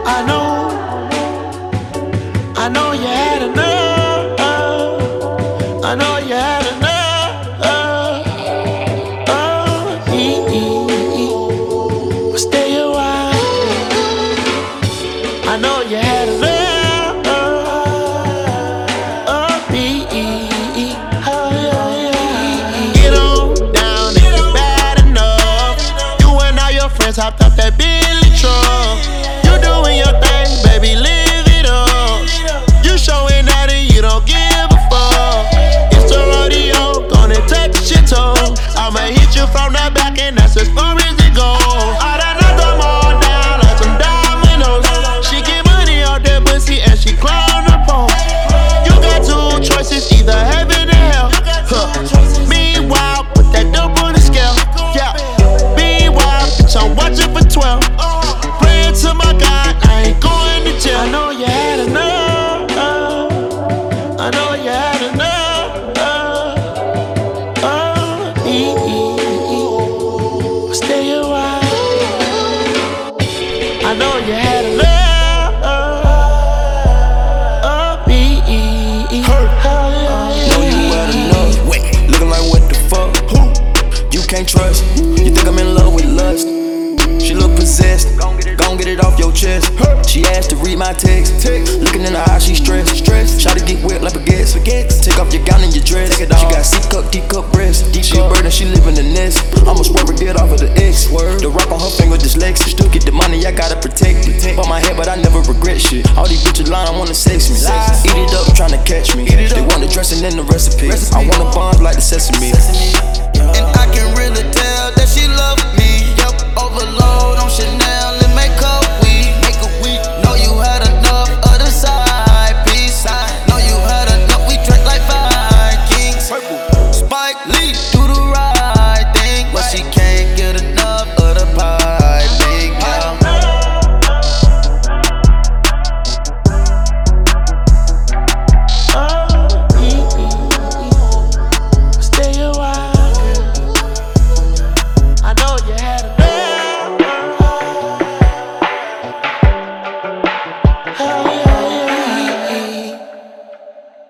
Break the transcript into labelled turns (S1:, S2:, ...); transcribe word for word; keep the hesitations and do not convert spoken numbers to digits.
S1: I know, I know you had enough. I know you had enough. Oh, e e but stay a while. I know you had enough. Oh, e e oh yeah. Get on down if you bad enough. You and all your friends hopped off that Billy truck. You doing your thing, baby, live it up. You showing that and you don't give a fuck. It's the rodeo, gonna touch your toe. I'ma hit you from the back and that's as far as it goes. I done knocked them all down like some dominoes. She get money out that pussy and she climb the pole. You got two choices, either heaven or hell. Huh. Meanwhile, put that dope on the scale. Yeah. Meanwhile, bitch, I'm watching for twelve. Praying to my God, I ain't going to jail. I know you had enough. I know you had enough. Oh, e e stay a while. I know you had enough. Oh, e e
S2: Know you had enough. Wait, looking like what the fuck? Who? You can't trust. You think I'm in love with lust? She look possessed. Gon' get it off your chest. She asked to read my text. Looking in her eyes, she stressed. Stressed. Try to get wet like baguettes. Take off your gown and your dress. She got C cup, D cup breasts. She a bird and she live in the nest. I'ma swerve and get off of the X. The rock on her finger dyslexic. Still get the money, I gotta protect it. On my head, but I never regret shit. All these bitches lying, wanna sex me. Eat it up, tryna catch me. They want the dressing in the recipe. I want a bond like the sesame.
S3: And I can really tell that she love me. Yup, over